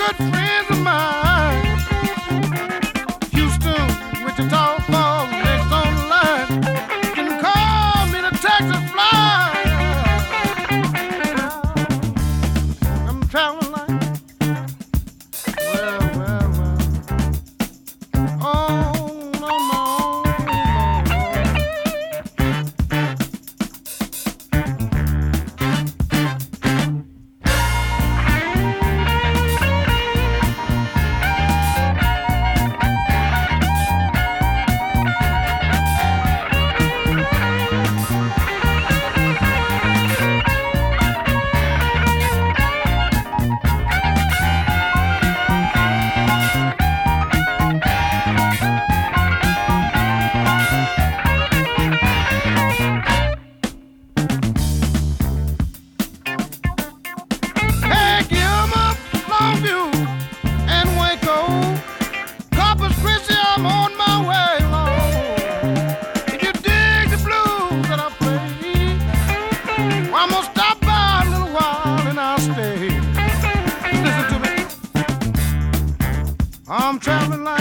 good friends of mine. Houston, Wichita Falls, next on the line. You can call me the Texas fly. I'm traveling like, well. Oh, no. Hey, Gilmer, Longview, and Waco, Corpus Christi, I'm on my way, Lord. If you dig the blues that I play, well, I'm gonna stop by a little while and I'll stay. Listen to me. I'm traveling like